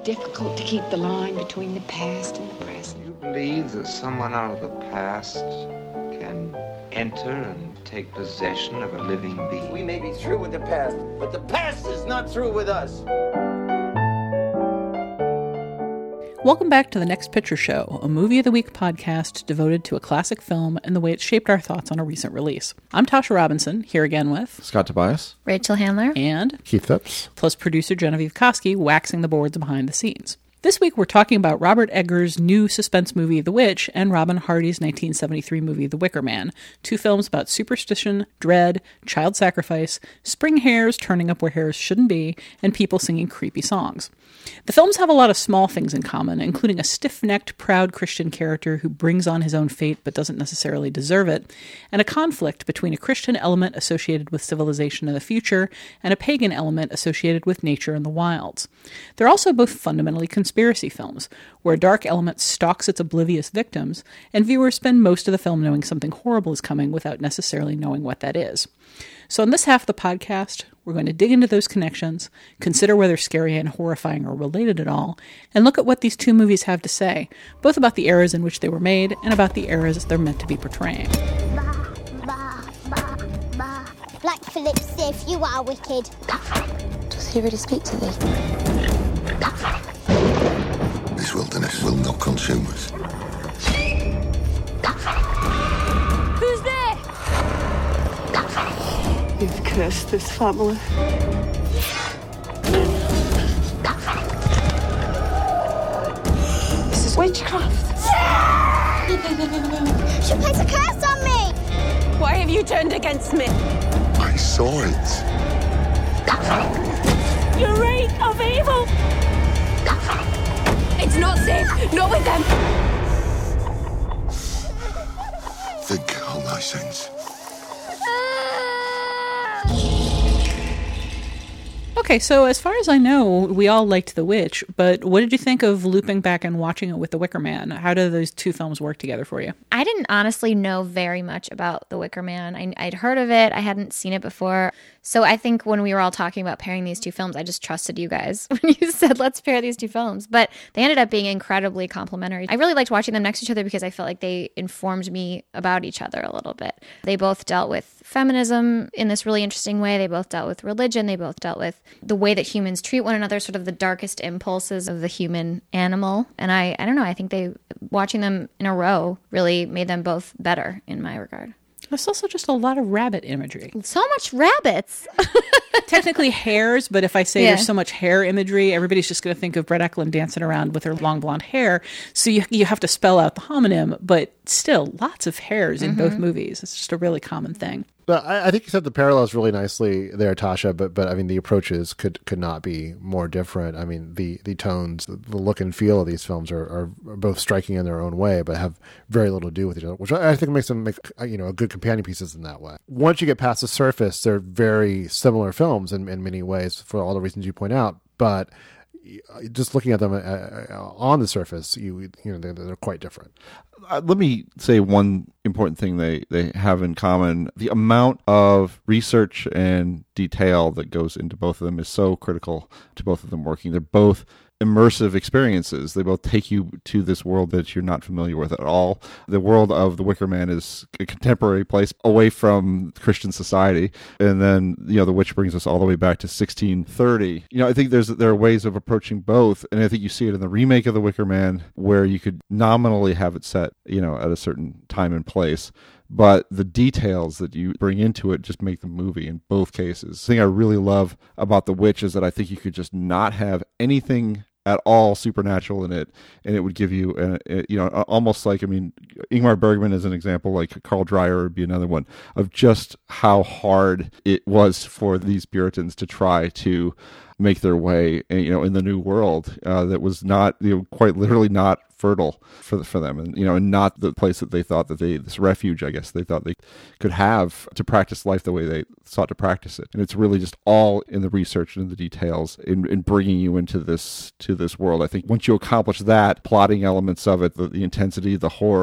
difficult to keep the line between the past and the present. Do you believe that someone out of the past can enter and take possession of a living being? We may be through with the past, but the past is not through with us. Welcome back to The Next Picture Show, a Movie of the Week podcast devoted to a classic film and the way it shaped our thoughts on a recent release. I'm Tasha Robinson, here again with Scott Tobias, Rachel Handler, and Keith Phipps, plus producer Genevieve Koski waxing the boards behind the scenes. This week we're talking about Robert Eggers' new suspense movie The Witch and Robin Hardy's 1973 movie The Wicker Man, two films about superstition, dread, child sacrifice, spring hares turning up where hares shouldn't be, and people singing creepy songs. The films have a lot of small things in common, including a stiff-necked, proud Christian character who brings on his own fate but doesn't necessarily deserve it, and a conflict between a Christian element associated with civilization in the future and a pagan element associated with nature and the wilds. They're also both fundamentally conspiracy films, where a dark element stalks its oblivious victims, and viewers spend most of the film knowing something horrible is coming without necessarily knowing what that is. So in this half of the podcast, we're going to dig into those connections, consider whether scary and horrifying are related at all, and look at what these two movies have to say, both about the eras in which they were made and about the eras they're meant to be portraying. Bah, bah, bah, bah. Black Phillip Sif, you are wicked. does he really speak to thee? This wilderness will not consume us. Who's there? You've cursed this family. This is witchcraft. She plays a curse on me! Why have you turned against me? I saw it. Your reign of evil! It's not safe, not with them! Think on thy sins. Okay, so as far as I know, we all liked The Witch, but what did you think of looping back and watching it with The Wicker Man? How do those two films work together for you? I didn't honestly know very much about The Wicker Man. I'd heard of it. I hadn't seen it before. So I think when we were all talking about pairing these two films, I just trusted you guys when you said, let's pair these two films. But they ended up being incredibly complementary. I really liked watching them next to each other because I felt like they informed me about each other a little bit. They both dealt with feminism in this really interesting way. They both dealt with religion. They both dealt with the way that humans treat one another, sort of the darkest impulses of the human animal. And I don't know, I think watching them in a row really made them both better in my regard. There's also just a lot of rabbit imagery. So much rabbits. Technically hares, but if I say there's so much hair imagery, everybody's just going to think of Brett Eklund dancing around with her long blonde hair. So you have to spell out the homonym, but still lots of hairs in both movies. It's just a really common thing. But I think you said the parallels really nicely there, Tasha. But I mean, the approaches could not be more different. I mean, the tones, the look and feel of these films are both striking in their own way, but have very little to do with each other, which I think makes them a good companion pieces in that way. Once you get past the surface, they're very similar films in many ways for all the reasons you point out. But just looking at them on the surface, they're quite different. Let me say one important thing they have in common. The amount of research and detail that goes into both of them is so critical to both of them working. They're both immersive experiences. They both take you to this world that you're not familiar with at all. The world of The Wicker Man is a contemporary place away from Christian society. And then, The Witch brings us all the way back to 1630. I think there are ways of approaching both. And I think you see it in the remake of The Wicker Man, where you could nominally have it set, at a certain time and place. But the details that you bring into it just make the movie in both cases. The thing I really love about The Witch is that I think you could just not have anything at all supernatural in it, and it would give you, almost like, Ingmar Bergman is an example, like Carl Dreyer would be another one, of just how hard it was for these Puritans to try to make their way, in the New World that was not, quite literally not fertile for them, and not the place that they thought that this refuge, I guess, they thought they could have to practice life the way they sought to practice it. And it's really just all in the research and in the details in bringing you into this world. I think once you accomplish that, plotting elements of it, the intensity, the horror,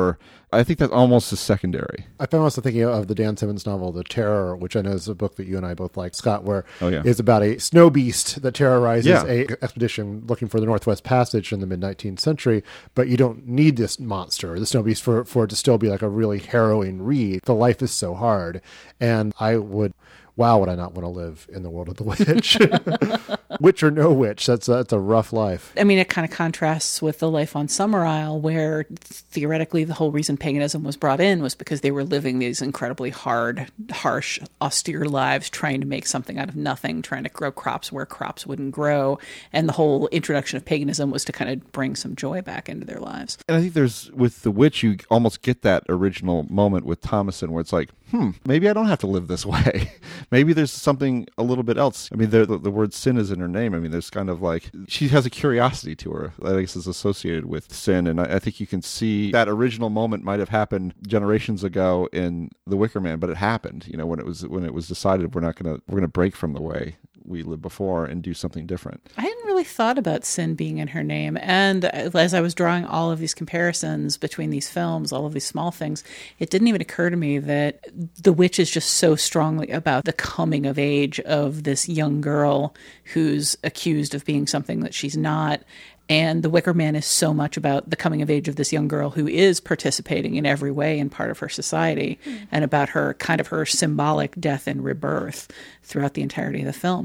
I think that's almost a secondary. I'm also thinking of the Dan Simmons novel, The Terror, which I know is a book that you and I both like, Scott, where it's about a snow beast that terrorizes a expedition looking for the Northwest Passage in the mid-19th century, but you don't need this monster, the snow beast, for it to still be like a really harrowing read. The life is so hard, and would I not want to live in the world of the witch? Witch or no witch, that's a rough life. I mean, it kind of contrasts with the life on Summer Isle, where theoretically the whole reason paganism was brought in was because they were living these incredibly hard, harsh, austere lives, trying to make something out of nothing, trying to grow crops where crops wouldn't grow. And the whole introduction of paganism was to kind of bring some joy back into their lives. And I think with the witch, you almost get that original moment with Thomasin where it's like, maybe I don't have to live this way. Maybe there's something a little bit else. I mean, the word sin is in her name. I mean, there's kind of like, she has a curiosity to her that I guess is associated with sin. And I think you can see that original moment might have happened generations ago in The Wicker Man, but it happened, when it was decided we're going to break from the way we lived before and do something different. I hadn't really thought about sin being in her name. And as I was drawing all of these comparisons between these films, all of these small things, it didn't even occur to me that The Witch is just so strongly about the coming of age of this young girl who's accused of being something that she's not. And The Wicker Man is so much about the coming of age of this young girl who is participating in every way in part of her society, and about her kind of her symbolic death and rebirth throughout the entirety of the film.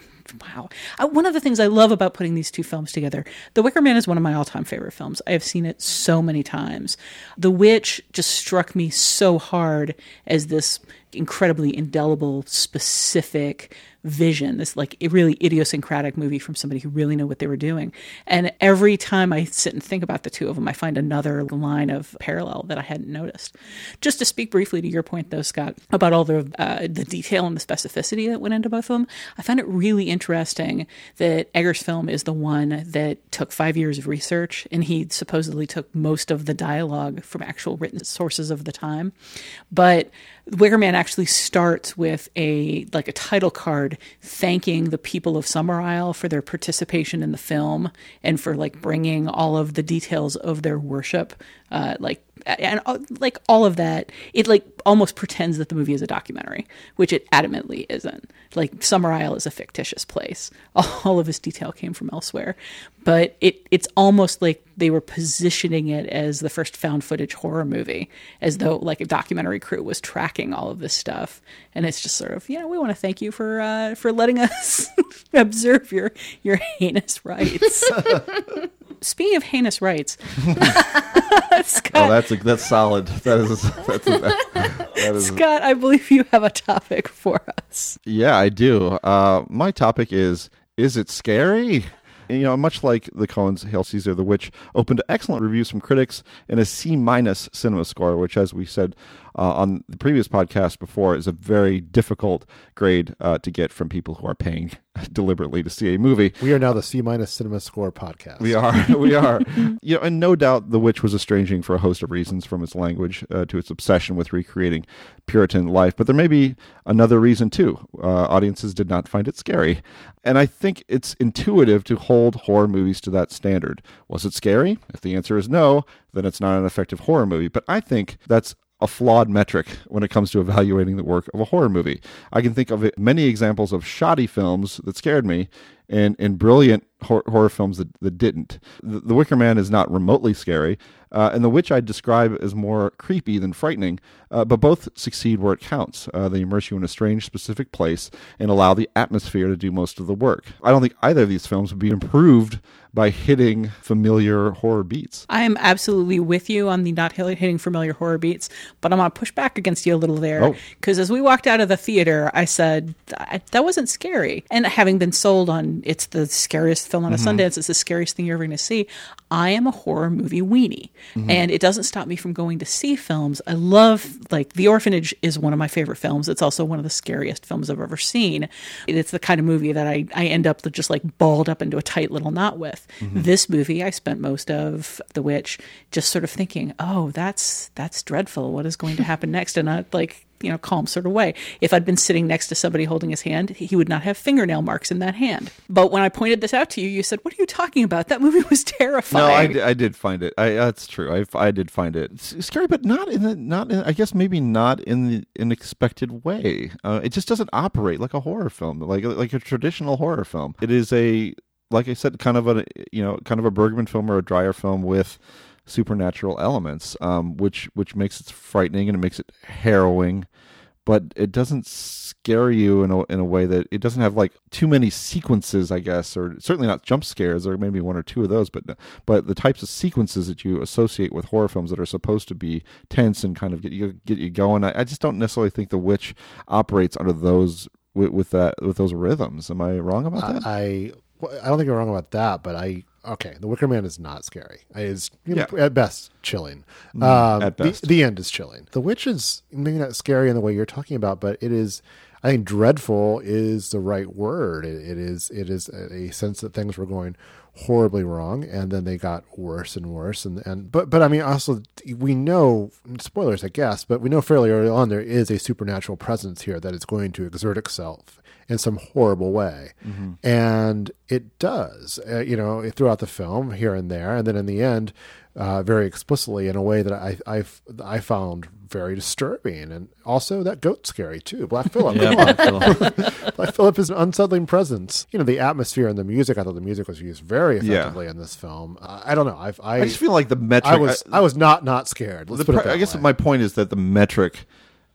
One of the things I love about putting these two films together, The Wicker Man is one of my all-time favorite films. I have seen it so many times. The Witch just struck me so hard as this incredibly indelible, specific vision, this like really idiosyncratic movie from somebody who really knew what they were doing. And every time I sit and think about the two of them, I find another line of parallel that I hadn't noticed. Just to speak briefly to your point, though, Scott, about all the detail and the specificity that went into both of them, I find it really interesting that Eggers' film is the one that took 5 years of research, and he supposedly took most of the dialogue from actual written sources of the time. But Wicker Man actually starts with a title card thanking the people of Summer Isle for their participation in the film and for bringing all of the details of their worship, and all of that. It almost pretends that the movie is a documentary, which it adamantly isn't. Summer Isle is a fictitious place. All of this detail came from elsewhere, but it's almost like they were positioning it as the first found footage horror movie, as though a documentary crew was tracking all of this stuff. And it's just sort of, we want to thank you for letting us observe your heinous rites. Speaking of heinous rites, Scott, that's solid. That is Scott, I believe you have a topic for us. Yeah, I do. My topic is it scary? And, much like the Coens' Hail Caesar, The Witch opened to excellent reviews from critics and a C- cinema score, which, as we said on the previous podcast before, is a very difficult grade to get from people who are paying deliberately to see a movie. We are now the C- cinema score podcast. We are. And no doubt The Witch was estranging for a host of reasons, from its language to its obsession with recreating Puritan life. But there may be another reason too. Audiences did not find it scary. And I think it's intuitive to hold horror movies to that standard. Was it scary? If the answer is no, then it's not an effective horror movie. But I think that's a flawed metric when it comes to evaluating the work of a horror movie. I can think of many examples of shoddy films that scared me and brilliant horror films that didn't. The Wicker Man is not remotely scary, and The Witch I'd describe as more creepy than frightening, but both succeed where it counts. They immerse you in a strange, specific place and allow the atmosphere to do most of the work. I don't think either of these films would be improved by hitting familiar horror beats. I am absolutely with you on the not hitting familiar horror beats, but I'm going to push back against you a little there. Because as we walked out of the theater, I said, that wasn't scary. And having been sold on it's the scariest film on a Sundance, it's the scariest thing you're ever going to see, I am a horror movie weenie. And it doesn't stop me from going to see films. I love, The Orphanage is one of my favorite films. It's also one of the scariest films I've ever seen. It's the kind of movie that I end up just balled up into a tight little knot with. This movie, I spent most of The Witch just sort of thinking, oh, that's dreadful. What is going to happen next? And calm sort of way. If I'd been sitting next to somebody holding his hand, he would not have fingernail marks in that hand. But when I pointed this out to you, you said, "What are you talking about? That movie was terrifying." No, I did find it. That's true. I did find it scary, but not in I guess maybe not in the unexpected way. It just doesn't operate like a horror film, like a traditional horror film. It is like I said, kind of a Bergman film or a Dreyer film with supernatural elements, which makes it frightening and it makes it harrowing, but it doesn't scare you in a way that it doesn't have like too many sequences, I guess, or certainly not jump scares. There may be one or two of those, but the types of sequences that you associate with horror films that are supposed to be tense and kind of get you going. I just don't necessarily think The Witch operates under those with those rhythms. Am I wrong about that? I don't think you're wrong about that, but The Wicker Man is not scary. It's at best chilling. At best. The end is chilling. The Witch is maybe not scary in the way you're talking about, but it is. I think dreadful is the right word. It is a sense that things were going horribly wrong, and then they got worse and worse. But I mean, also we know, spoilers, I guess, but we know fairly early on there is a supernatural presence here that is going to exert itself in some horrible way. Mm-hmm. And it does, throughout the film here and there. And then in the end, very explicitly in a way that I found very disturbing. And also that goat's scary too. Black Phillip. Black Phillip is an unsettling presence. The atmosphere and the music, I thought the music was used very effectively in this film. I don't know. I just feel like the metric. I was not scared. Let's put it that I guess way. my point is that the metric,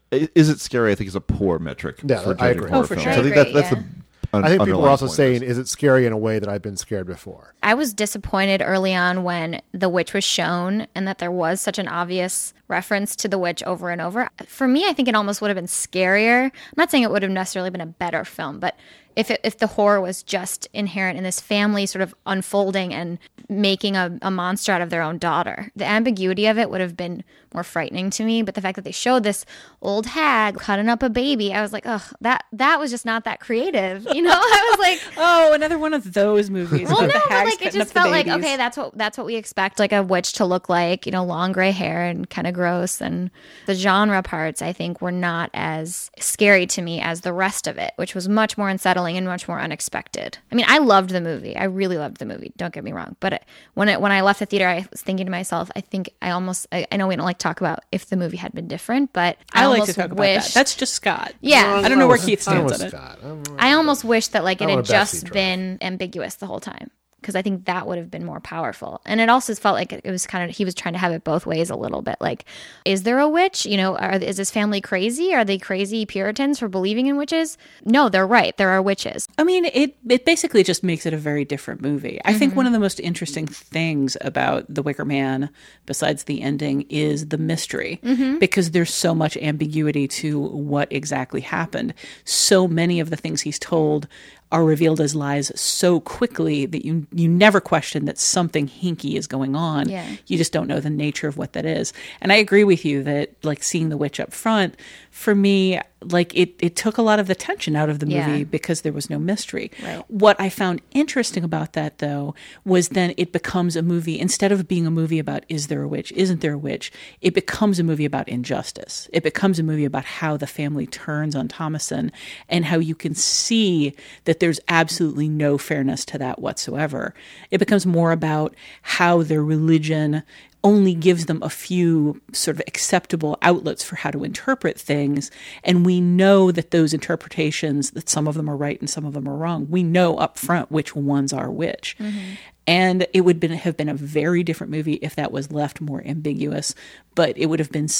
is it scary? I think is a poor metric. Yeah, for I agree. horror for films. sure. So I think I agree, that's yeah. the I think people are also point saying, is it scary in a way that I've been scared before? I was disappointed early on when The Witch was shown and that there was such an obvious reference to The Witch over and over. For me, I think it almost would have been scarier. I'm not saying it would have necessarily been a better film, but if the horror was just inherent in this family sort of unfolding and making a monster out of their own daughter, the ambiguity of it would have been more frightening to me. But the fact that they showed this old hag cutting up a baby, I was like, oh, that was just not that creative. I was like, oh, another one of those movies. well, no, the but hags like it cutting just up the felt like, babies. okay, that's what we expect like a witch to look like, long gray hair and kind of gross. And the genre parts, I think, were not as scary to me as the rest of it, which was much more unsettling and much more unexpected. I mean, I loved the movie. I really loved the movie. Don't get me wrong. But when I left the theater, I was thinking to myself, I think I know we don't like to talk about if the movie had been different, but I like almost to talk wish about that. That's just Scott. Yeah. I don't know where Keith stands on it. I almost wish that like it I had want a just backseat been ambiguous the whole time, because I think that would have been more powerful. And it also felt like it was kind of, he was trying to have it both ways a little bit. Like, is there a witch? Is this family crazy? Are they crazy Puritans for believing in witches? No, they're right. There are witches. I mean, it basically just makes it a very different movie. I think one of the most interesting things about The Wicker Man, besides the ending, is the mystery, because there's so much ambiguity to what exactly happened. So many of the things he's told are revealed as lies so quickly that you never question that something hinky is going on. Yeah. You just don't know the nature of what that is. And I agree with you that, like, seeing the witch up front, for me, like, it took a lot of the tension out of the movie because there was no mystery. Right. What I found interesting about that, though, was then it becomes a movie, instead of being a movie about is there a witch, isn't there a witch, it becomes a movie about injustice. It becomes a movie about how the family turns on Thomasin and how you can see that there's absolutely no fairness to that whatsoever. It becomes more about how their religion only gives them a few sort of acceptable outlets for how to interpret things. And we know that those interpretations, that some of them are right and some of them are wrong. We know up front which ones are which. Mm-hmm. And it would have been a very different movie if that was left more ambiguous, but it would have been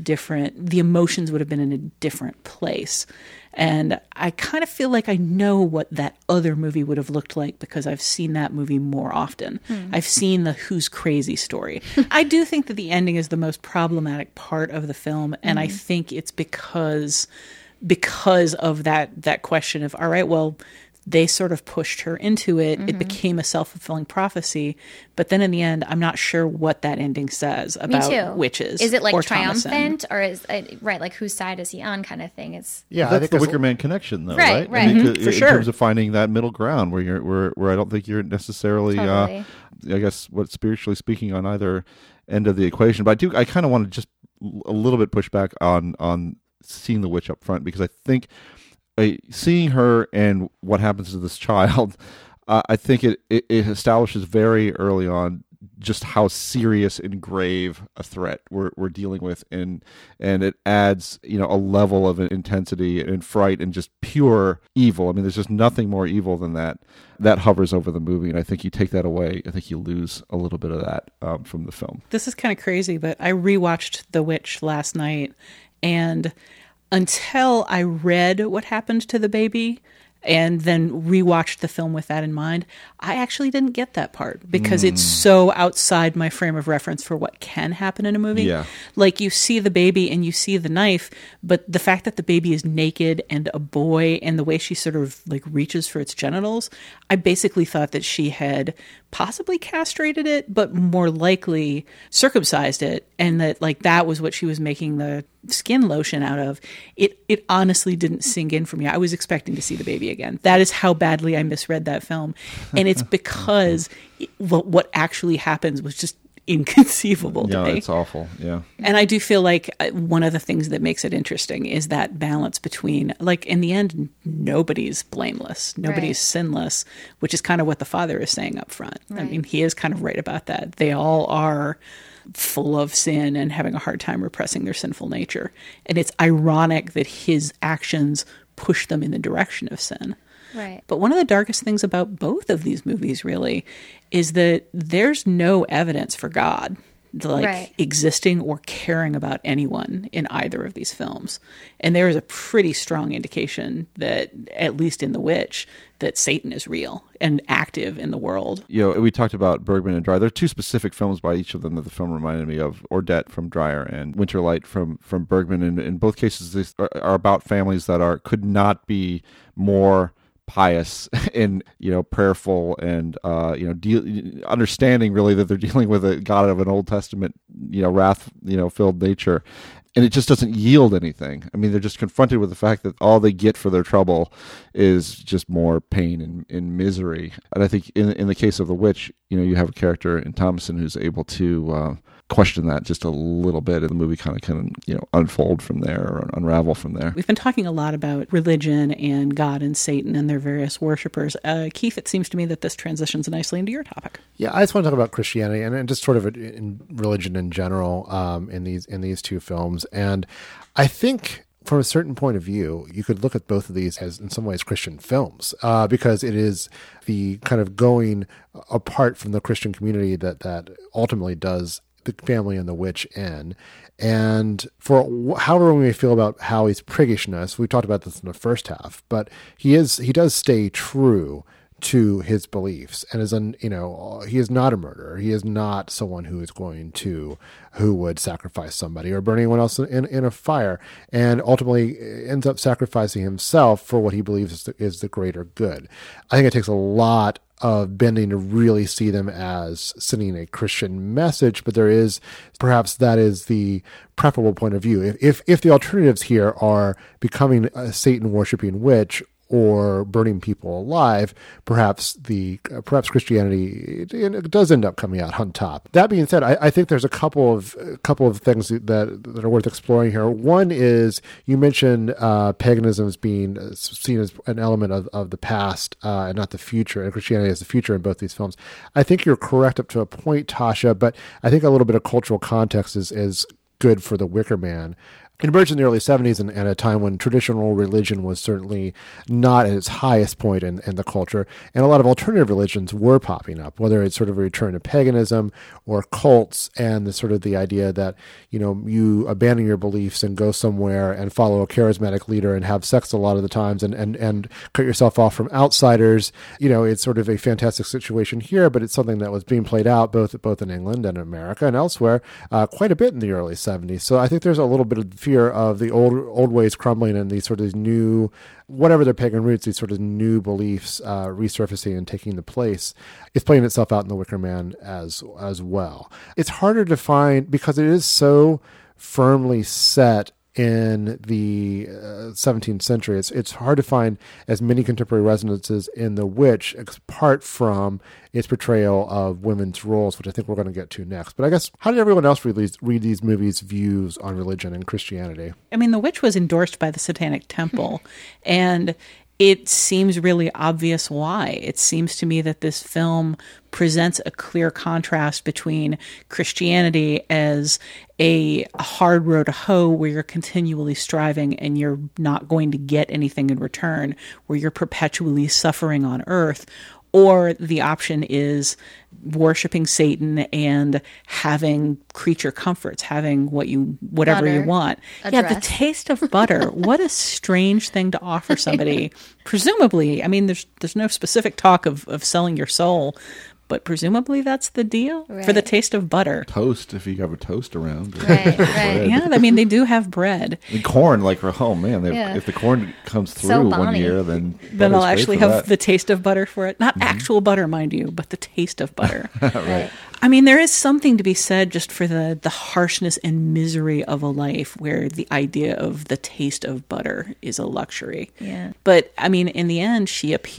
the emotions would have been in a different place. And I kind of feel like I know what that other movie would have looked like because I've seen that movie more often. I've seen the Who's Crazy story. I do think that the ending is the most problematic part of the film, and I think it's because of that question of, all right, well, they sort of pushed her into it. It became a self-fulfilling prophecy. But then in the end, I'm not sure what that ending says about witches. Is it like or triumphant Thomasin. or is it, right, like whose side is he on kind of thing? It's I think the Wicker Man connection, though, Right, right? right. I mean, For in sure. terms of finding that middle ground where I don't think you're necessarily, Totally. I guess, what spiritually speaking, on either end of the equation. But I kind of want to just a little bit push back on seeing the witch up front, because I think seeing her and what happens to this child, I think it establishes very early on just how serious and grave a threat we're dealing with, and it adds, you know, a level of intensity and fright and just pure evil. I mean, there's just nothing more evil than that hovers over the movie, and I think you take that away, I think you lose a little bit of that from the film. This is kind of crazy, but I rewatched The Witch last night, and until I read what happened to the baby and then rewatched the film with that in mind, I actually didn't get that part because it's so outside my frame of reference for what can happen in a movie. Yeah. Like, you see the baby and you see the knife, but the fact that the baby is naked and a boy and the way she sort of like reaches for its genitals, I basically thought that she had possibly castrated it, but more likely circumcised it, and that like that was what she was making the skin lotion out of. It honestly didn't sink in for me. I was expecting to see the baby again. That is how badly I misread that film. And it's because what actually happens was just inconceivable to me. Yeah, it's awful. Yeah. And I do feel like one of the things that makes it interesting is that balance between, like, in the end, nobody's blameless, nobody's sinless, which is kind of what the father is saying up front. Right. I mean, he is kind of right about that. They all are full of sin and having a hard time repressing their sinful nature. And it's ironic that his actions push them in the direction of sin. Right. But one of the darkest things about both of these movies really is that there's no evidence for God existing or caring about anyone in either of these films. And there is a pretty strong indication that, at least in The Witch, that Satan is real and active in the world. You know, we talked about Bergman and Dreyer. There are two specific films by each of them that the film reminded me of: Ordette from Dreyer and Winterlight from Bergman. And in both cases, they are about families that could not be more pious and, you know, prayerful and, you know, understanding really that they're dealing with a God of an Old Testament, you know, wrath, you know, filled nature. And it just doesn't yield anything. I mean, they're just confronted with the fact that all they get for their trouble is just more pain and misery. And I think in the case of The Witch, you know, you have a character in Thomason who's able to question that just a little bit, and the movie kind of you know, unfold from there or unravel from there. We've been talking a lot about religion and God and Satan and their various worshipers. Keith, it seems to me that this transitions nicely into your topic. Yeah, I just want to talk about Christianity and just sort of in religion in general in these two films. And I think from a certain point of view, you could look at both of these as, in some ways, Christian films, because it is the kind of going apart from the Christian community that ultimately does the family and the witch in. And for however we may feel about Howie's priggishness, we talked about this in the first half, but he does stay true to his beliefs and he is not a murderer. He is not someone who would sacrifice somebody or burn anyone else in a fire, and ultimately ends up sacrificing himself for what he believes is the greater good. I think it takes a lot of bending to really see them as sending a Christian message, but perhaps that is the preferable point of view. If the alternatives here are becoming a Satan worshiping witch or burning people alive, perhaps Christianity does end up coming out on top. That being said, I think there's a couple of things that are worth exploring here. One is, you mentioned paganism as being seen as an element of the past and not the future, and Christianity as the future in both these films. I think you're correct up to a point, Tasha, but I think a little bit of cultural context is good for The Wicker Man. It emerged in the early 70s and at a time when traditional religion was certainly not at its highest point in the culture, and a lot of alternative religions were popping up, whether it's sort of a return to paganism or cults, and the idea that, you know, you abandon your beliefs and go somewhere and follow a charismatic leader and have sex a lot of the times and cut yourself off from outsiders. You know, it's sort of a fantastic situation here, but it's something that was being played out both in England and America and elsewhere quite a bit in the early 70s. So I think there's a little bit of fear of the old ways crumbling and these sort of new, whatever their pagan roots, these sort of new beliefs resurfacing and taking the place. It's playing itself out in The Wicker Man as well. It's harder to find because it is so firmly set in the 17th century. It's hard to find as many contemporary resonances in The Witch, apart from its portrayal of women's roles, which I think we're going to get to next. But I guess, how did everyone else read these movies' views on religion and Christianity? I mean, The Witch was endorsed by the Satanic Temple, and it seems really obvious why. It seems to me that this film presents a clear contrast between Christianity as a hard road to hoe where you're continually striving and you're not going to get anything in return, where you're perpetually suffering on earth, or the option is worshiping Satan and having creature comforts, having whatever Butter. you want. A The dress. taste of butter. What a strange thing to offer somebody. Presumably, I mean, there's no specific talk of selling your soul, but presumably that's the deal for the Right. taste of butter. Toast, if you have a toast around. Right, right. Bread. Yeah, I mean, they do have bread. And corn, like, oh man, Yeah. if the corn comes through So one bonny. year, then Then butter's I'll great actually for have that. the taste of butter for it. Not actual butter, mind you, but the taste of butter. Right. I mean, there is something to be said just for the harshness and misery of a life where the idea of the taste of butter is a luxury. Yeah. But, I mean, in the end,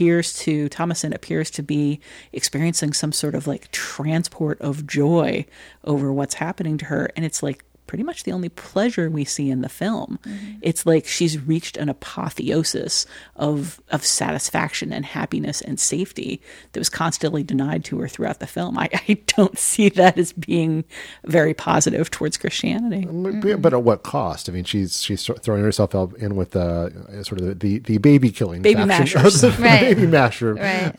Thomasin appears to be experiencing some sort of like transport of joy over what's happening to her. And it's like pretty much the only pleasure we see in the film. It's like she's reached an apotheosis of satisfaction and happiness and safety that was constantly denied to her throughout the film. I don't see that as being very positive towards Christianity. But at what cost? I mean, she's throwing herself in with sort of the baby killing Baby faction mashers. of the Right. baby masher, Right.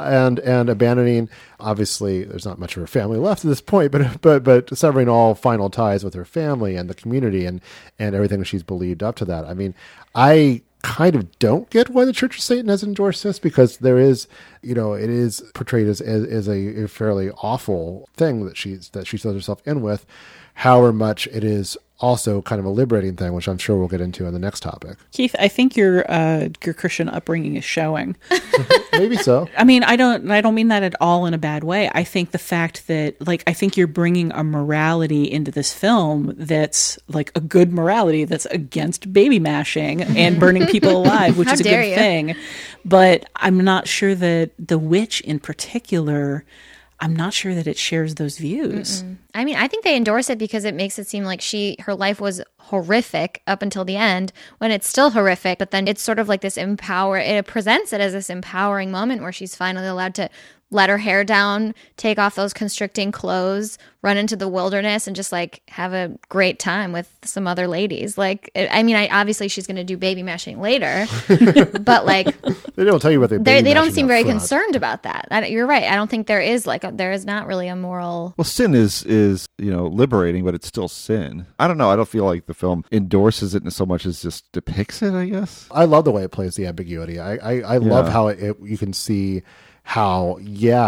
and abandoning. Obviously, there's not much of her family left at this point, but severing all final ties with her family and the community and everything she's believed up to that. I mean, I kind of don't get why the Church of Satan has endorsed this, because there is, it is portrayed as a fairly awful thing that she throws herself in with. However much it is also kind of a liberating thing, which I'm sure we'll get into in the next topic. Keith, I think your Christian upbringing is showing. Maybe so. I mean, I don't mean that at all in a bad way. I think the fact that, like, I think you're bringing a morality into this film that's like a good morality that's against baby mashing and burning people alive, which How is a dare good you. thing. But I'm not sure that The Witch in particular, I'm not sure that it shares those views. I mean, I think they endorse it because it makes it seem like her life was horrific up until the end, when it's still horrific, but then it's sort of like this it presents it as this empowering moment where she's finally allowed to let her hair down, take off those constricting clothes, run into the wilderness and just like have a great time with some other ladies. Like, I mean, obviously she's going to do baby mashing later, but like They don't tell you what they don't seem very concerned about that. You're right. I don't think there is not really a moral. Well, sin is liberating, but it's still sin. I don't know. I don't feel like the film endorses it so much as just depicts it, I guess. I love the way it plays the ambiguity. I love how you can see how,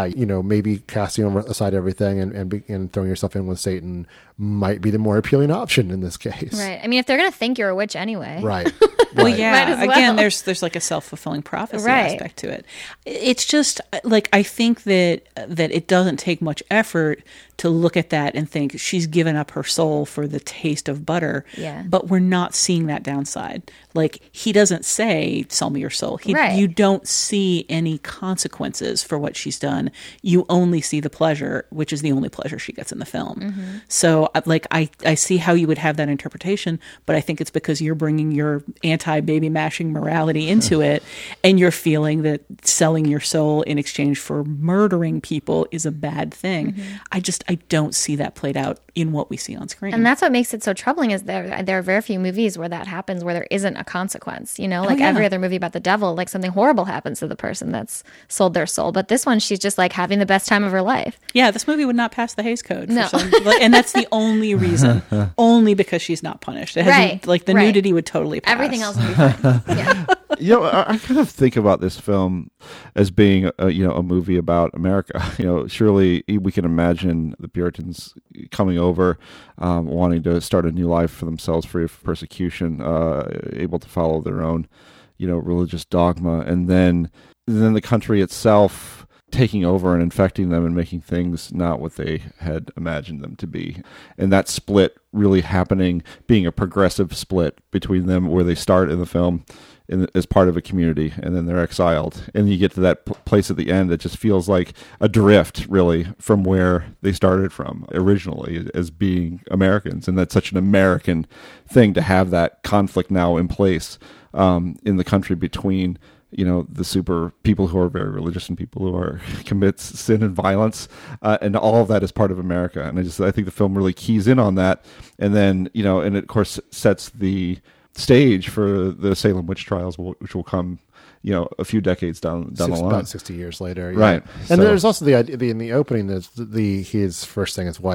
maybe casting aside everything and throwing yourself in with Satan might be the more appealing option in this case. Right. I mean, if they're going to think you're a witch anyway. Right. Well, Right. yeah. Might as well. Again, there's like a self-fulfilling prophecy Right. aspect to it. It's just like, I think that it doesn't take much effort to look at that and think she's given up her soul for the taste of butter. Yeah. But we're not seeing that downside. Like, he doesn't say, "Sell me your soul." Right. You don't see any consequences for what she's done. You only see the pleasure, which is the only pleasure she gets in the film. So, like, I see how you would have that interpretation, but I think it's because you're bringing your anti-baby mashing morality into it, and you're feeling that selling your soul in exchange for murdering people is a bad thing. I don't see that played out in what we see on screen. And that's what makes it so troubling is there are very few movies where that happens, where there isn't a consequence, like yeah. every other movie about the devil, like something horrible happens to the person that's sold their soul. But this one, she's just like having the best time of her life. Yeah, this movie would not pass the Hays Code. No. And that's the only reason. Only because she's not punished. It hasn't, Right, like, the right. nudity would totally pass. Everything else would be fine. Yeah. I kind of think about this film as being a movie about America. Surely we can imagine the Puritans coming over, wanting to start a new life for themselves, free of persecution, able to follow their own religious dogma, and then the country itself taking over and infecting them and making things not what they had imagined them to be. And that split really happening, being a progressive split between them where they start in the film as part of a community and then they're exiled. And you get to that place at the end that just feels like a drift, really, from where they started from originally as being Americans. And that's such an American thing to have that conflict now in place in the country between the super people who are very religious and people who are commits sin and violence, and all of that is part of America. And I think the film really keys in on that. And then, and it of course sets the stage for the Salem witch trials, which will come, a few decades down the line. About 60 years later. Yeah. Right. And there's also the idea in the opening that his first thing is,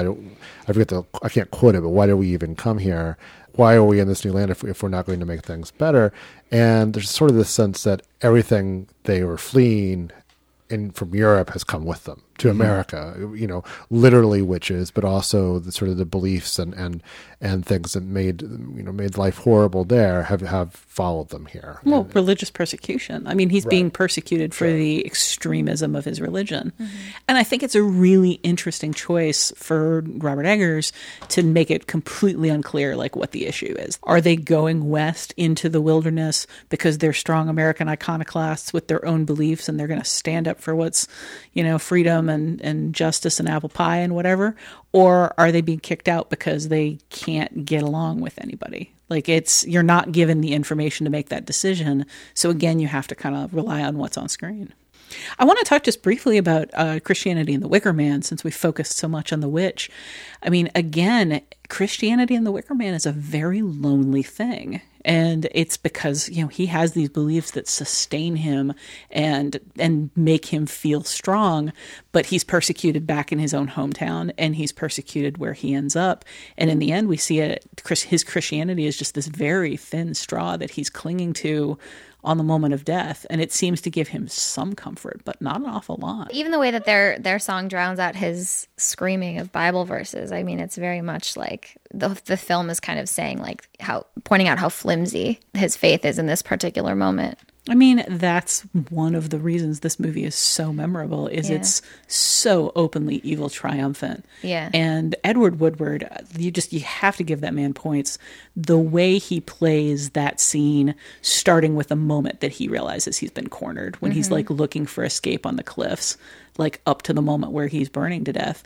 I can't quote it, but why do we even come here? Why are we in this new land if we're not going to make things better? And there's sort of this sense that everything they were fleeing from Europe has come with them to America, literally witches, but also the sort of the beliefs and things that made life horrible there have followed them here. Well, religious persecution. I mean, he's being persecuted for the extremism of his religion. Mm-hmm. And I think it's a really interesting choice for Robert Eggers to make it completely unclear, like, what the issue is. Are they going west into the wilderness because they're strong American iconoclasts with their own beliefs and they're going to stand up for what's, freedom and justice and apple pie and whatever? Or are they being kicked out because they can't get along with anybody? Like, you're not given the information to make that decision. So again, you have to kind of rely on what's on screen. I want to talk just briefly about Christianity and the Wicker Man, since we focused so much on the witch. I mean, again, Christianity and the Wicker Man is a very lonely thing. And it's because, he has these beliefs that sustain him and make him feel strong, but he's persecuted back in his own hometown and he's persecuted where he ends up. And in the end, we see his Christianity is just this very thin straw that he's clinging to on the moment of death, and it seems to give him some comfort, but not an awful lot. Even the way that their song drowns out his screaming of Bible verses, I mean, it's very much like the film is kind of saying, like, pointing out how flimsy his faith is in this particular moment. I mean, that's one of the reasons this movie is so memorable, is it's so openly evil triumphant. Yeah. And Edward Woodward, you have to give that man points. The way he plays that scene, starting with the moment that he realizes he's been cornered, when he's like looking for escape on the cliffs, like up to the moment where he's burning to death.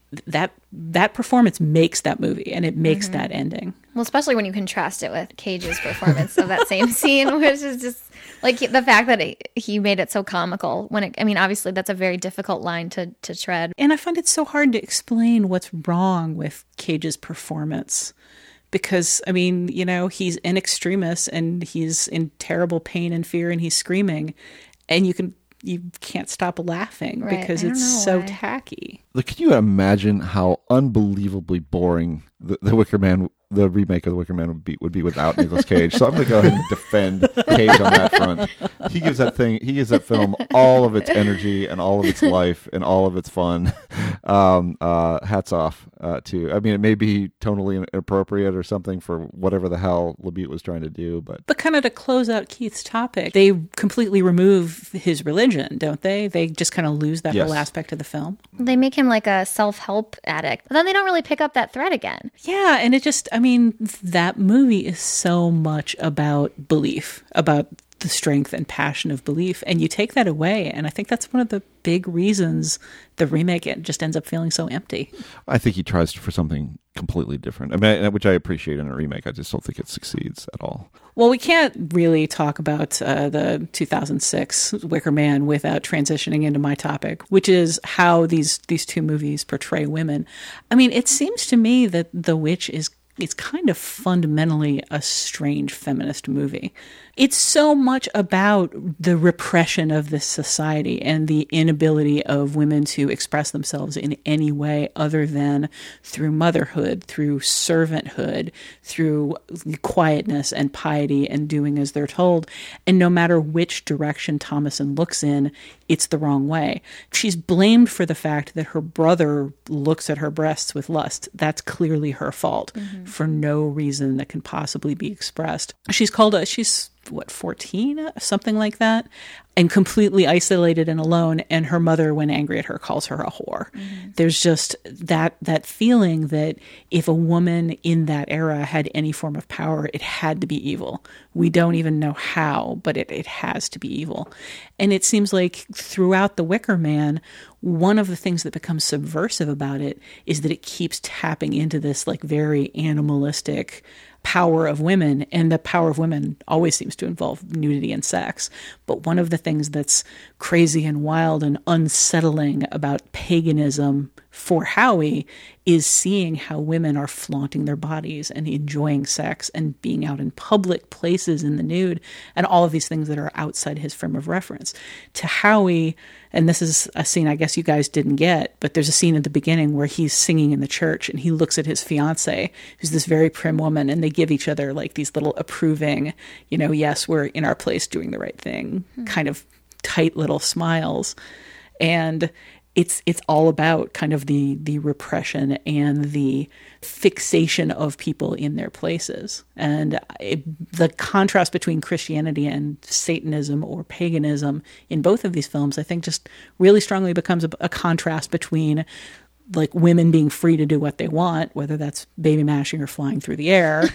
That performance makes that movie, and it makes that ending. Well, especially when you contrast it with Cage's performance of that same scene, which is just like the fact that he made it so comical. Obviously that's a very difficult line to tread. And I find it so hard to explain what's wrong with Cage's performance. Because, he's in extremis and he's in terrible pain and fear and he's screaming, and you can't stop laughing because it's so tacky. Look, can you imagine how unbelievably boring the Wicker Man, the remake of the Wicker Man would be without Nicolas Cage? So I'm going to go ahead and defend Cage on that front. He gives that film all of its energy and all of its life and all of its fun. Hats off to. I mean, it may be tonally inappropriate or something for whatever the hell LaBute was trying to do, but kind of to close out Keith's topic, they completely remove his religion, don't they? They just kind of lose that whole aspect of the film. They make him like a self-help addict, but then they don't really pick up that thread again. Yeah, and that movie is so much about belief, about the strength and passion of belief, and you take that away, and I think that's one of the big reasons the remake just ends up feeling so empty. I think he tries for something completely different. I mean, which I appreciate in a remake. I just don't think it succeeds at all. Well, we can't really talk about the 2006 Wicker Man without transitioning into my topic, which is how these two movies portray women. I mean, it seems to me that The Witch is kind of fundamentally a strange feminist movie. It's so much about the repression of this society and the inability of women to express themselves in any way other than through motherhood, through servanthood, through quietness and piety and doing as they're told. And no matter which direction Thomasin looks in, it's the wrong way. She's blamed for the fact that her brother looks at her breasts with lust. That's clearly her fault for no reason that can possibly be expressed. She's 14, something like that. and completely isolated and alone. And her mother, when angry at her, calls her a whore. There's just that feeling that if a woman in that era had any form of power, it had to be evil. We don't even know how, but it has to be evil. And it seems like throughout The Wicker Man, one of the things that becomes subversive about it is that it keeps tapping into this like very animalistic power of women, and the power of women always seems to involve nudity and sex. But one of the things that's crazy and wild and unsettling about paganism for Howie is seeing how women are flaunting their bodies and enjoying sex and being out in public places in the nude and all of these things that are outside his frame of reference. To Howie, and this is a scene I guess you guys didn't get, but there's a scene at the beginning where he's singing in the church and he looks at his fiance, who's this very prim woman, and they give each other like these little approving, yes, we're in our place doing the right thing, kind of tight little smiles. And it's all about kind of the repression and the fixation of people in their places. And the contrast between Christianity and Satanism or paganism in both of these films, I think just really strongly becomes a contrast between like women being free to do what they want, whether that's baby mashing or flying through the air,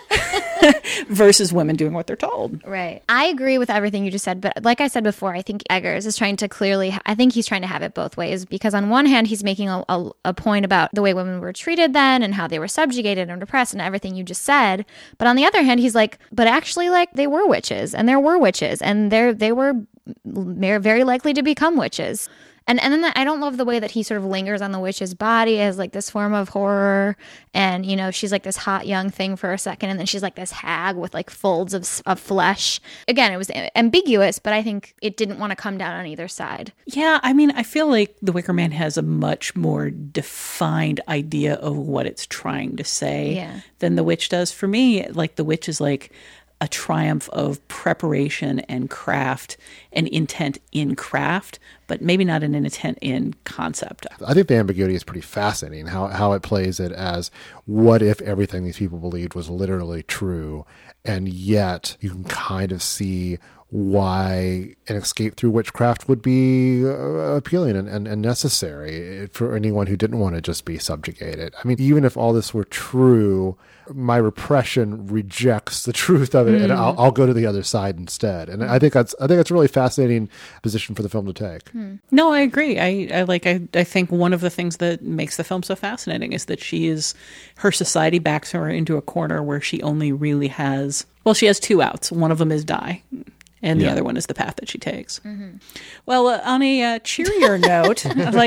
versus women doing what they're told. Right. I agree with everything you just said, but like I said before, I think Eggers is trying to he's trying to have it both ways, because on one hand, he's making a point about the way women were treated then and how they were subjugated and oppressed and everything you just said. But on the other hand, he's like, but actually, like, they were witches, and there were witches, and they were very likely to become witches. And then I don't love the way that he sort of lingers on the witch's body as like this form of horror. And, she's like this hot young thing for a second. And then she's like this hag with like folds of flesh. Again, it was ambiguous, but I think it didn't want to come down on either side. Yeah, I mean, I feel like The Wicker Man has a much more defined idea of what it's trying to say than The Witch does. For me, like The Witch is like a triumph of preparation and craft and intent in craft, but maybe not an intent in concept. I think the ambiguity is pretty fascinating, how it plays it as what if everything these people believed was literally true, and yet you can kind of see why an escape through witchcraft would be appealing and necessary for anyone who didn't want to just be subjugated. I mean, even if all this were true, my repression rejects the truth of it, and I'll go to the other side instead. And I think that's a really fascinating position for the film to take. No, I agree. I think one of the things that makes the film so fascinating is that her society backs her into a corner where she only really has two outs. One of them is die. And the other one is the path that she takes. Mm-hmm. Well, on a cheerier note,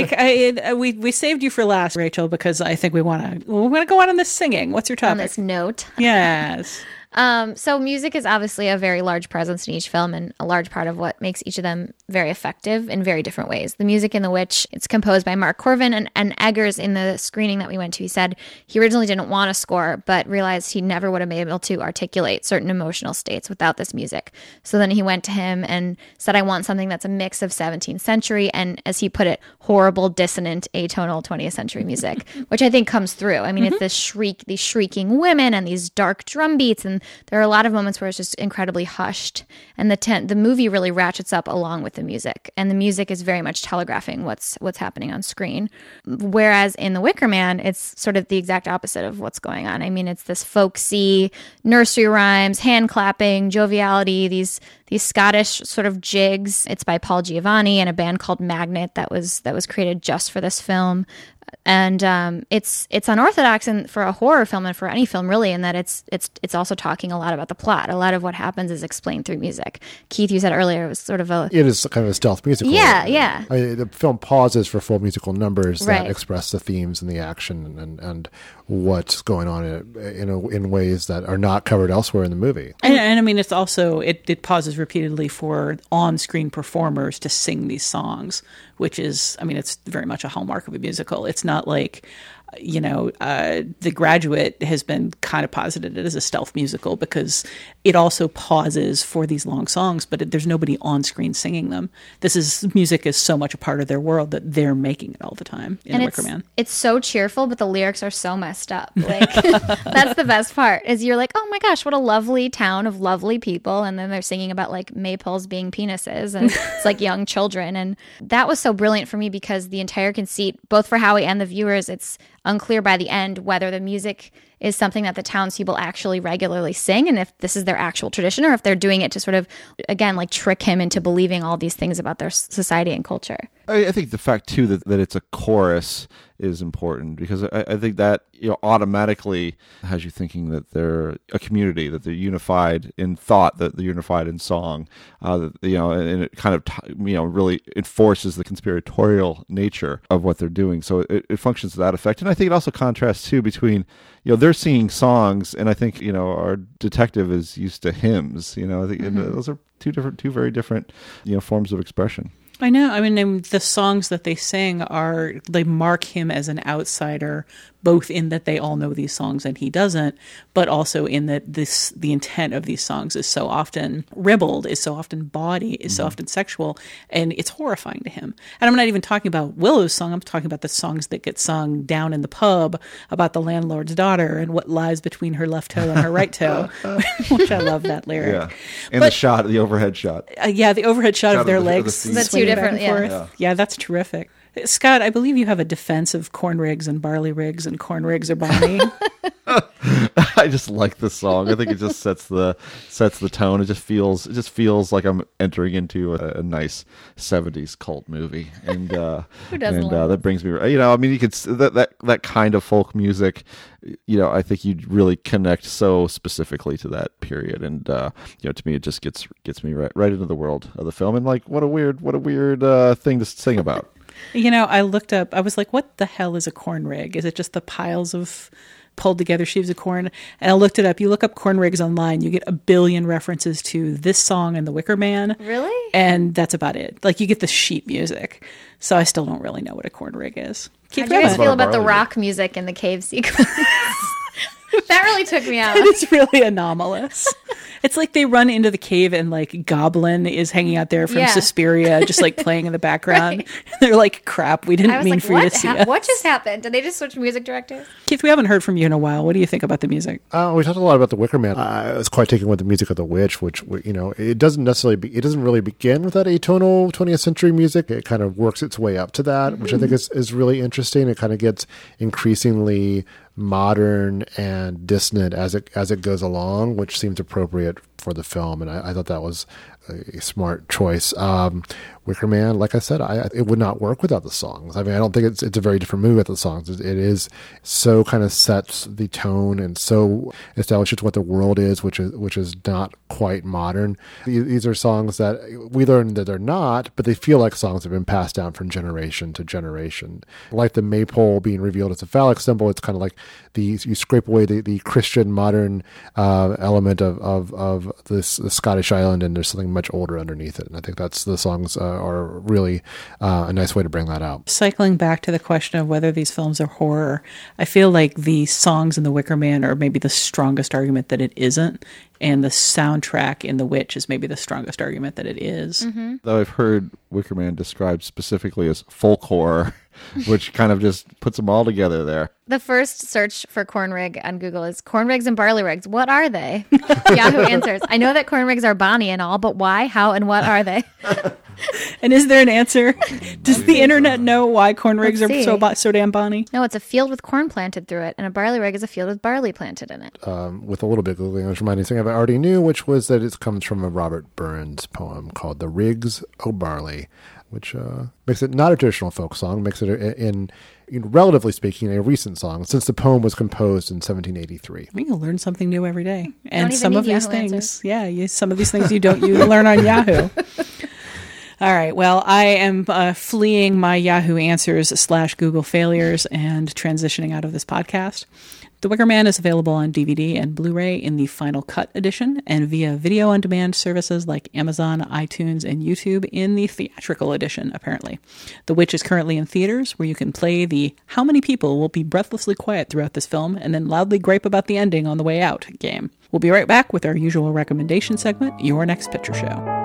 we saved you for last, Rachel, because I think we want to go on this singing. What's your topic? On this note. Yes. So music is obviously a very large presence in each film and a large part of what makes each of them very effective in very different ways. The music in The Witch, it's composed by Mark Corvin, and Eggers, in the screening that we went to, he said he originally didn't want to score, but realized he never would have been able to articulate certain emotional states without this music. So then he went to him and said, I want something that's a mix of 17th century and, as he put it, horrible, dissonant, atonal 20th century music, which I think comes through. I mean, it's these shrieking women and these dark drum beats, and there are a lot of moments where it's just incredibly hushed, and the movie really ratchets up along with the music, and the music is very much telegraphing what's happening on screen. Whereas in The Wicker Man, it's sort of the exact opposite of what's going on. I mean, it's this folksy nursery rhymes, hand clapping, joviality, these Scottish sort of jigs. It's by Paul Giovanni and a band called Magnet that was created just for this film. And it's unorthodox for a horror film and for any film really, in that it's also talking a lot about the plot. A lot of what happens is explained through music. Keith, you said earlier it was sort of it is kind of a stealth musical. Yeah. I mean, the film pauses for full musical numbers that express the themes and the action and what's going on in ways that are not covered elsewhere in the movie. And I mean, it's also it pauses repeatedly for on-screen performers to sing these songs, which is, I mean, it's very much a hallmark of a musical. It's not like, The Graduate has been kind of posited as a stealth musical because it also pauses for these long songs, but there's nobody on screen singing them. Music is so much a part of their world that they're making it all the time in The Wicker Man. It's so cheerful, but the lyrics are so messed up. Like, that's the best part, is you're like, oh my gosh, what a lovely town of lovely people. And then they're singing about like maypoles being penises, and it's like young children. And that was so brilliant for me because the entire conceit, both for Howie and the viewers, it's unclear by the end whether the music is something that the townspeople actually regularly sing and if this is their actual tradition, or if they're doing it to sort of, again, like trick him into believing all these things about their society and culture. I think the fact too that it's a chorus is important, because I think that automatically has you thinking that they're a community, that they're unified in thought, that they're unified in song, and it kind of really enforces the conspiratorial nature of what they're doing. So it functions to that effect, and I think it also contrasts too between they're singing songs, and I think our detective is used to hymns. I think those are two very different forms of expression. I know. I mean, the songs that they sing they mark him as an outsider, both in that they all know these songs and he doesn't, but also in that the intent of these songs is so often ribald, is so often bawdy, is so often sexual, and it's horrifying to him. And I'm not even talking about Willow's song. I'm talking about the songs that get sung down in the pub about the landlord's daughter and what lies between her left toe and her right toe, which I love that lyric. Yeah, and the overhead shot. The overhead shot of their legs. That's two different. Yeah, that's terrific. Scott, I believe you have a defense of corn rigs and barley rigs, and corn rigs are bonny. I just like the song. I think it just sets the tone. It just feels like I'm entering into a nice 70s cult movie, and who doesn't love that brings me. You could that kind of folk music. I think you'd really connect so specifically to that period, and to me, it just gets me right into the world of the film. And like, what a weird thing to sing about. I looked up, I was like, what the hell is a corn rig? Is it just the piles of pulled together sheaves of corn? And I looked it up. You look up corn rigs online, you get a billion references to this song and The Wicker Man. Really? And that's about it. Like, you get the sheet music. So I still don't really know what a corn rig is. How do you guys feel about the rock music in the cave sequence? That really took me out. It's really anomalous. It's like they run into the cave and like Goblin is hanging out there from Suspiria, just like playing in the background. Right. They're like, crap, we didn't mean for you to see us. What just happened? Did they just switch music directors? Keith, we haven't heard from you in a while. What do you think about the music? We talked a lot about The Wicker Man. I was quite taken with the music of The Witch, which, it doesn't really begin with that atonal 20th century music. It kind of works its way up to that, which I think is really interesting. It kind of gets increasingly modern and dissonant as it goes along, which seems appropriate for the film, and I thought that was a smart choice. Wicker Man, like I said, it would not work without the songs. I mean, I don't think it's a very different movie without the songs. It is so kind of sets the tone and so establishes what the world is, which is not quite modern. These are songs that we learn that they're not, but they feel like songs that have been passed down from generation to generation. Like the maypole being revealed as a phallic symbol, it's kind of like you scrape away the Christian modern element of the Scottish island, and there's something much older underneath it. And I think the songs are really a nice way to bring that out. Cycling back to the question of whether these films are horror, I feel like the songs in The Wicker Man are maybe the strongest argument that it isn't, and the soundtrack in The Witch is maybe the strongest argument that it is. Mm-hmm. Though I've heard Wicker Man described specifically as folk horror, which kind of just puts them all together there. The first search for corn rig on Google is corn rigs and barley rigs. What are they? Yahoo answers, I know that corn rigs are bonny and all, but why, how, and what are they? And is there an answer? Does the internet know why corn rigs are so damn bonny? No, it's a field with corn planted through it, and a barley rig is a field with barley planted in it. With a little bit of Googling, I was reminded of something I already knew, which was that it comes from a Robert Burns poem called The Rigs o' Barley, which makes it not a traditional folk song, makes it in relatively speaking, a recent song, since the poem was composed in 1783. You learn something new every day. And some of these things, some of these things you learn on Yahoo. All right. Well, I am fleeing my Yahoo Answers / Google failures and transitioning out of this podcast. The Wicker Man is available on DVD and Blu-ray in the Final Cut edition and via video-on-demand services like Amazon, iTunes, and YouTube in the theatrical edition, apparently. The Witch is currently in theaters, where you can play the "How many people will be breathlessly quiet throughout this film and then loudly gripe about the ending on the way out" game. We'll be right back with our usual recommendation segment, Your Next Picture Show.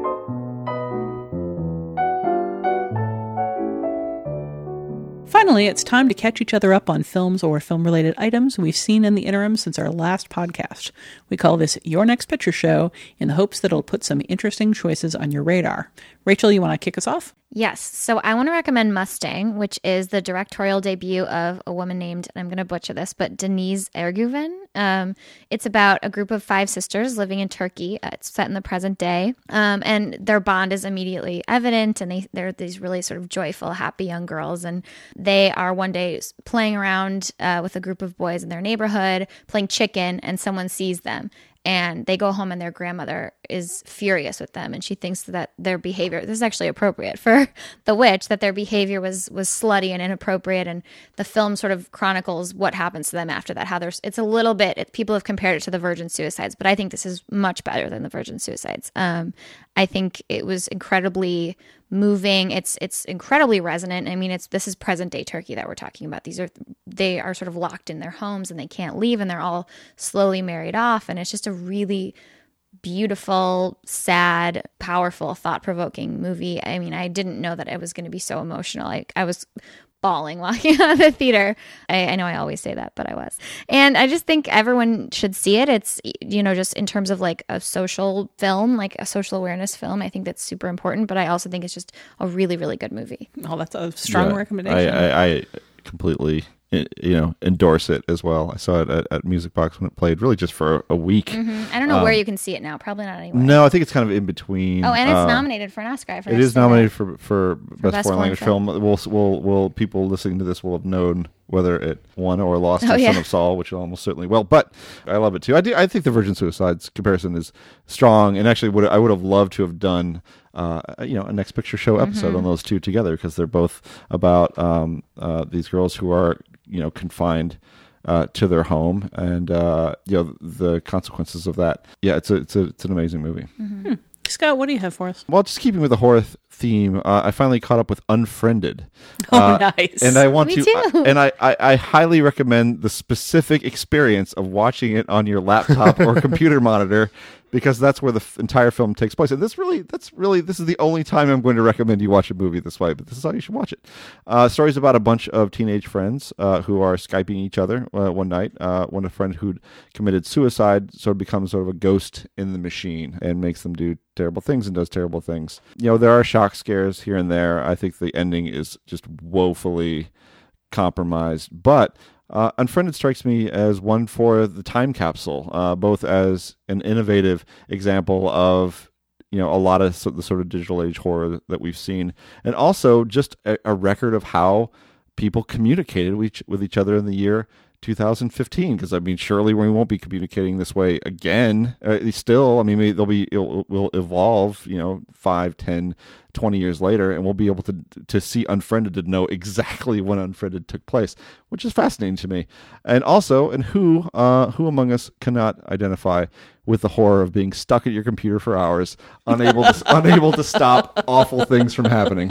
Finally, it's time to catch each other up on films or film-related items we've seen in the interim since our last podcast. We call this Your Next Picture Show in the hopes that it'll put some interesting choices on your radar. Rachel, you want to kick us off? Yes. So I want to recommend Mustang, which is the directorial debut of a woman named, and I'm going to butcher this, but Deniz Erguven. It's about a group of 5 sisters living in Turkey. It's set in the present day. And their bond is immediately evident. And they're these really sort of joyful, happy young girls. And they are one day playing around with a group of boys in their neighborhood, playing chicken, and someone sees them. And they go home and their grandmother is furious with them. And she thinks that their behavior, this is actually appropriate for the witch, that their behavior was slutty and inappropriate. And the film sort of chronicles what happens to them after that. How it's a little bit, people have compared it to the Virgin Suicides, but I think this is much better than the Virgin Suicides. I think it was incredibly moving. It's incredibly resonant. I mean, this is present day Turkey that we're talking about. They are sort of locked in their homes and they can't leave, and they're all slowly married off. And it's just a really beautiful, sad, powerful, thought-provoking movie. I mean, I didn't know that it was going to be so emotional. I was bawling walking out of the theater. I know I always say that, but I was. And I just think everyone should see it. It's, just in terms of like a social film, like a social awareness film, I think that's super important. But I also think it's just a really, really good movie. Oh, that's a strong recommendation. I completely endorse it as well. I saw it at Music Box when it played, really just for a week. Mm-hmm. I don't know where you can see it now. Probably not anywhere. No, I think it's kind of in between. Oh, and it's nominated for an Oscar. It is nominated for Best Foreign Language Film. Will people listening to this will have known whether it won or lost to Son of Saul, which it almost certainly will. But I love it too. I think the Virgin Suicides comparison is strong, and actually, I would have loved to have done a Next Picture Show episode on those two together, because they're both about these girls who are confined to their home, and the consequences of that. Yeah, it's an amazing movie. Mm-hmm. Scott, what do you have for us? Well, just keeping with the horror theme, I finally caught up with Unfriended. Oh, nice. And I want Me to, too. and I highly recommend the specific experience of watching it on your laptop or computer monitor, because that's where the entire film takes place. And this is the only time I'm going to recommend you watch a movie this way, but this is how you should watch it. Stories about a bunch of teenage friends who are Skyping each other one night. When a friend who'd committed suicide sort of becomes sort of a ghost in the machine and makes them do terrible things and does terrible things. There are shock scares here and there. I think the ending is just woefully compromised, but Unfriended strikes me as one for the time capsule, both as an innovative example of a lot of the sort of digital age horror that we've seen, and also just a record of how people communicated with each other in the year 2015, because I mean, surely we won't be communicating this way again. Still, I mean, maybe will evolve, 5, 10, 20 years later, and we'll be able to see Unfriended, to know exactly when Unfriended took place, which is fascinating to me. And also, who among us cannot identify with the horror of being stuck at your computer for hours, unable to stop awful things from happening.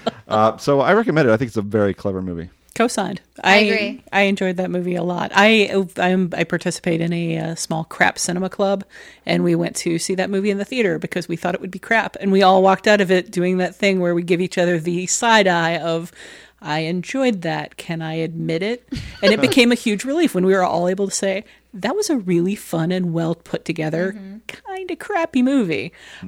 So I recommend it. I think it's a very clever movie. Co-signed. I agree. I enjoyed that movie a lot. I participate in a small crap cinema club, and we went to see that movie in the theater because we thought it would be crap, and we all walked out of it doing that thing where we give each other the side eye of, I enjoyed that. Can I admit it? And it became a huge relief when we were all able to say, that was a really fun and well put together, kind of crappy movie.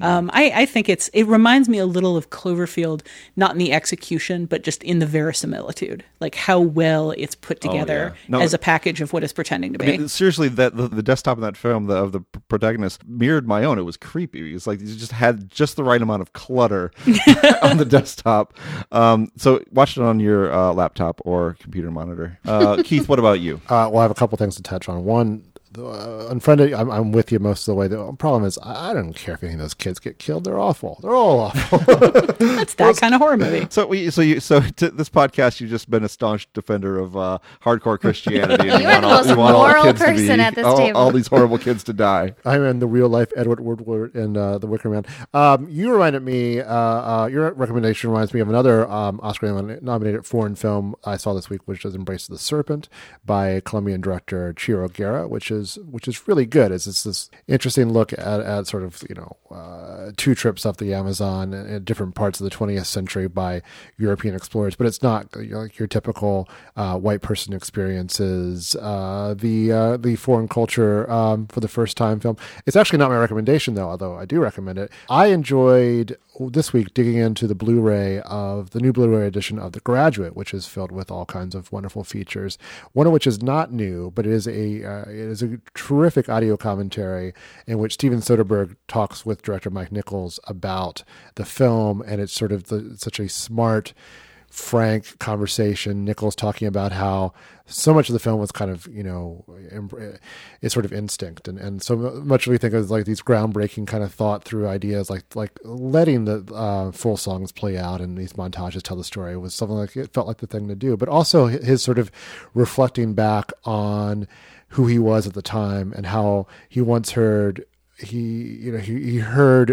I think it reminds me a little of Cloverfield, not in the execution, but just in the verisimilitude, like how well it's put together as a package of what it's pretending to be. I mean, seriously, the desktop in that film of the protagonist mirrored my own. It was creepy. It's like you just had just the right amount of clutter on the desktop. So watch it on your laptop or computer monitor. Keith, what about you? Well, I have a couple things to touch on. One, Unfriended, I'm with you most of the way. The problem is, I don't care if any of those kids get killed. They're awful. They're all awful. That's that kind of horror movie. So to this podcast, you've just been a staunch defender of hardcore Christianity. And you are the most moral person at this table. All these horrible kids to die. I'm in the real life Edward Woodward in The Wicker Man. You reminded me. Your recommendation reminds me of another Oscar-nominated foreign film I saw this week, which is Embrace of the Serpent by Colombian director Chiro Guerra, which is really good. It's this interesting look at sort of, two trips up the Amazon in different parts of the 20th century by European explorers, but it's not like your typical white person experiences the foreign culture for the first time film. It's actually not my recommendation, though, although I do recommend it. I enjoyed this week digging into the new Blu-ray edition of The Graduate, which is filled with all kinds of wonderful features. One of which is not new, but it is a terrific audio commentary in which Steven Soderbergh talks with director Mike Nichols about the film, and it's sort of such a smart, frank conversation. Nichols talking about how so much of the film was kind of, it's sort of instinct. And so much we think of like these groundbreaking kind of thought through ideas, like letting the full songs play out and these montages tell the story was something like it felt like the thing to do. But also his sort of reflecting back on who he was at the time and how he once heard he heard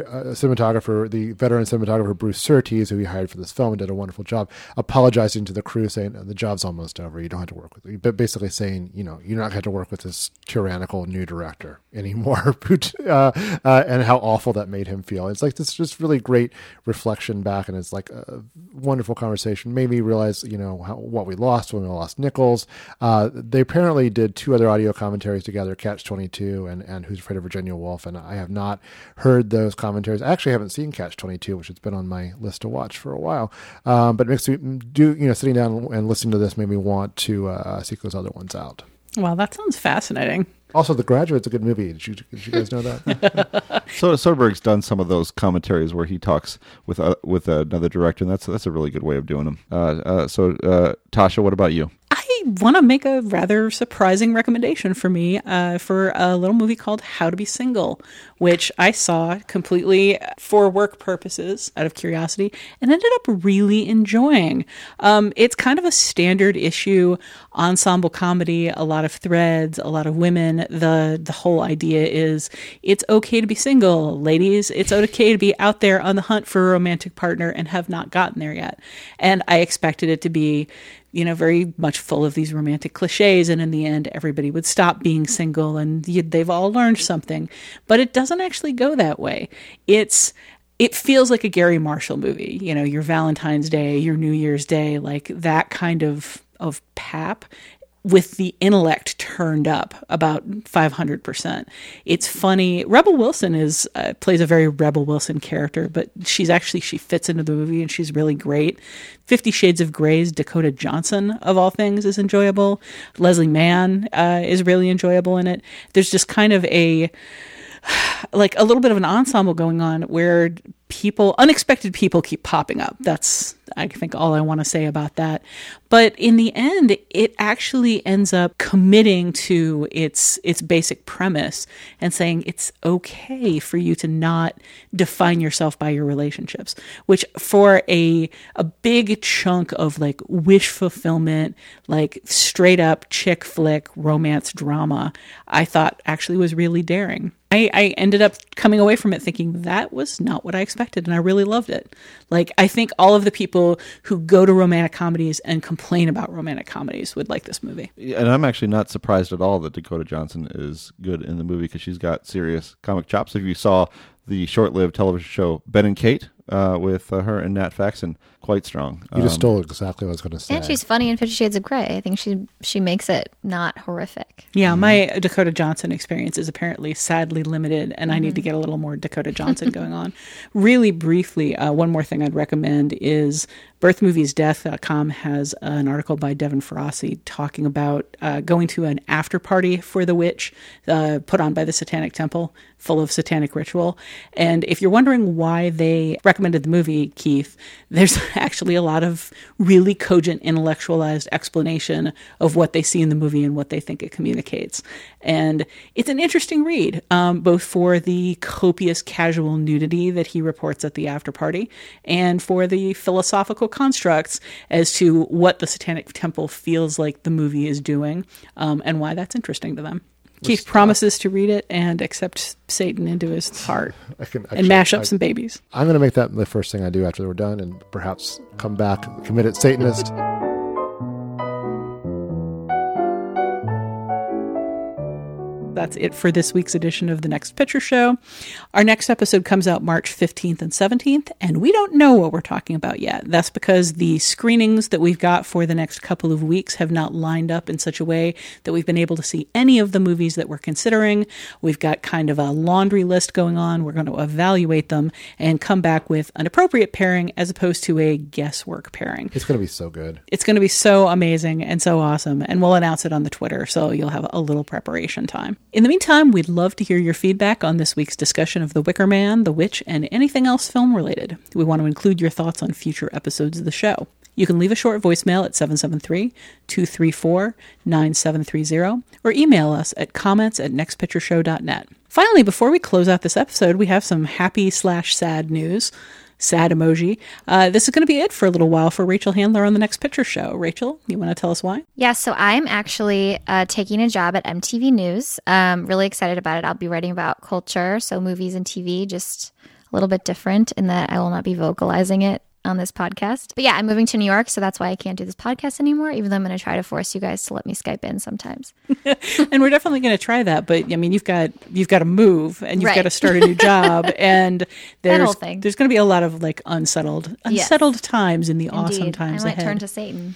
the veteran cinematographer Bruce Surtees, who he hired for this film and did a wonderful job, apologizing to the crew, saying the job's almost over, you don't have to work with it. But basically saying, you're not going to have to work with this tyrannical new director anymore, and how awful that made him feel. It's like this just really great reflection back, and it's like a wonderful conversation. Made me realize, what we lost when we lost Nichols. They apparently did two other audio commentaries together, Catch-22 and Who's Afraid of Virginia Woolf, and I have not heard those commentaries. I actually haven't seen Catch-22, which has been on my list to watch for a while. But it makes me sitting down and listening to this made me want to seek those other ones out. Well, that sounds fascinating. Also, The Graduate's a good movie. Did you guys know that? So Soderbergh's done some of those commentaries where he talks with another director, and that's a really good way of doing them. So Tasha, what about you? I want to make a rather surprising recommendation for me for a little movie called How to Be Single, which I saw completely for work purposes out of curiosity and ended up really enjoying. It's kind of a standard issue ensemble comedy, a lot of threads, a lot of women. The whole idea is it's okay to be single, ladies. It's okay to be out there on the hunt for a romantic partner and have not gotten there yet. And I expected it to be very much full of these romantic cliches. And in the end, everybody would stop being single and they've all learned something. But it doesn't actually go that way. It feels like a Gary Marshall movie, your Valentine's Day, your New Year's Day, like that kind of pap with the intellect turned up about 500%. It's funny. Rebel Wilson plays a very Rebel Wilson character, but she fits into the movie and she's really great. 50 Shades of Grey's Dakota Johnson, of all things, is enjoyable. Leslie Mann is really enjoyable in it. There's just kind of a little bit of an ensemble going on where unexpected people keep popping up. That's, I think, all I want to say about that. But in the end, it actually ends up committing to its basic premise and saying it's okay for you to not define yourself by your relationships, which for a big chunk of like wish fulfillment, like straight up chick flick romance drama, I thought actually was really daring. I ended up coming away from it thinking that was not what I expected, and I really loved it. Like, I think all of the people who go to romantic comedies and complain about romantic comedies would like this movie. And I'm actually not surprised at all that Dakota Johnson is good in the movie because she's got serious comic chops. If you saw the short-lived television show Ben and Kate with her and Nat Faxon, quite strong. You just stole exactly what I was going to say. And she's funny in 50 Shades of Grey. I think she makes it not horrific. Yeah, my Dakota Johnson experience is apparently sadly limited, and I need to get a little more Dakota Johnson going on. Really briefly, one more thing I'd recommend is BirthMoviesDeath.com has an article by Devin Ferrasi talking about going to an after party for The Witch put on by the Satanic Temple, full of satanic ritual. And if you're wondering why they recommended the movie, Keith, there's actually a lot of really cogent, intellectualized explanation of what they see in the movie and what they think it communicates. And it's an interesting read, both for the copious casual nudity that he reports at the after party and for the philosophical constructs as to what the Satanic Temple feels like the movie is doing, and why that's interesting to them. Keith promises to read it and accept Satan into his heart and mash up some babies. I'm going to make that the first thing I do after we're done and perhaps come back, committed Satanist. That's it for this week's edition of The Next Picture Show. Our next episode comes out March 15th and 17th, and we don't know what we're talking about yet. That's because the screenings that we've got for the next couple of weeks have not lined up in such a way that we've been able to see any of the movies that we're considering. We've got kind of a laundry list going on. We're going to evaluate them and come back with an appropriate pairing as opposed to a guesswork pairing. It's going to be so good. It's going to be so amazing and so awesome, and we'll announce it on the Twitter, so you'll have a little preparation time. In the meantime, we'd love to hear your feedback on this week's discussion of The Wicker Man, The Witch, and anything else film-related. We want to include your thoughts on future episodes of the show. You can leave a short voicemail at 773-234-9730 or email us at comments@nextpictureshow.net. Finally, before we close out this episode, we have some happy/sad news. Sad emoji. This is going to be it for a little while for Rachel Handler on The Next Picture Show. Rachel, you want to tell us why? Yeah, so I'm actually taking a job at MTV News. Really excited about it. I'll be writing about culture, so movies and TV, just a little bit different in that I will not be vocalizing it on this podcast. But yeah, I'm moving to New York, so that's why I can't do this podcast anymore, even though I'm going to try to force you guys to let me Skype in sometimes. And we're definitely going to try that, but I mean, you've got to move and you've got to start a new job, and there's going to be a lot of like unsettled times in the awesome times ahead. I might turn to Satan.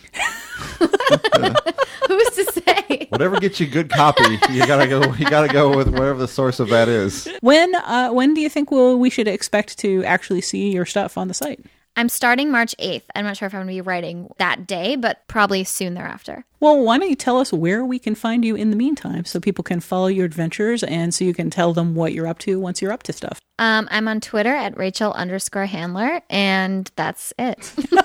Who's to say? Whatever gets you good copy, you gotta go with wherever the source of that is. When do you think we should expect to actually see your stuff on the site? I'm starting March 8th. I'm not sure if I'm going to be writing that day, but probably soon thereafter. Well, why don't you tell us where we can find you in the meantime so people can follow your adventures and so you can tell them what you're up to once you're up to stuff? I'm on Twitter at Rachel_Handler, and that's it.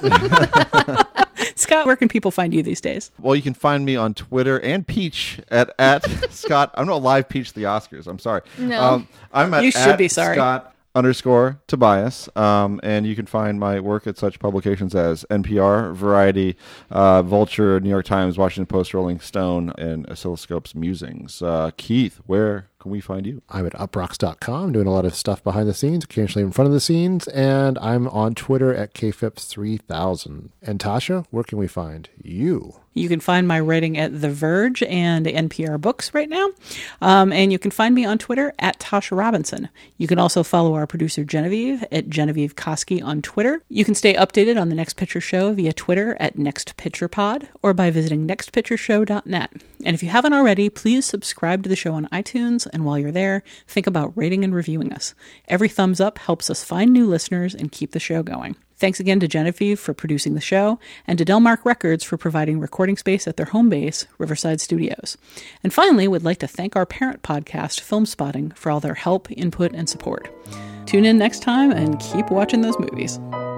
Scott, where can people find you these days? Well, you can find me on Twitter and Peach at Scott. I'm not live Peach the Oscars. I'm sorry. No. I'm at, you should be sorry. Scott_Tobias. And you can find my work at such publications as NPR, Variety, Vulture, New York Times, Washington Post, Rolling Stone, and Oscilloscope's Musings. Keith, where can we find you? I'm at uprocks.com, doing a lot of stuff behind the scenes, occasionally in front of the scenes, and I'm on Twitter at KFIPS3000. And Tasha, where can we find you? You can find my writing at The Verge and NPR Books right now. And you can find me on Twitter at Tasha Robinson. You can also follow our producer Genevieve at Genevieve Koski on Twitter. You can stay updated on The Next Picture Show via Twitter at NextPicturePod or by visiting nextpictureshow.net. And if you haven't already, please subscribe to the show on iTunes. And while you're there, think about rating and reviewing us. Every thumbs up helps us find new listeners and keep the show going. Thanks again to Genevieve for producing the show, and to Delmark Records for providing recording space at their home base, Riverside Studios. And finally, we'd like to thank our parent podcast, Film Spotting, for all their help, input, and support. Tune in next time and keep watching those movies.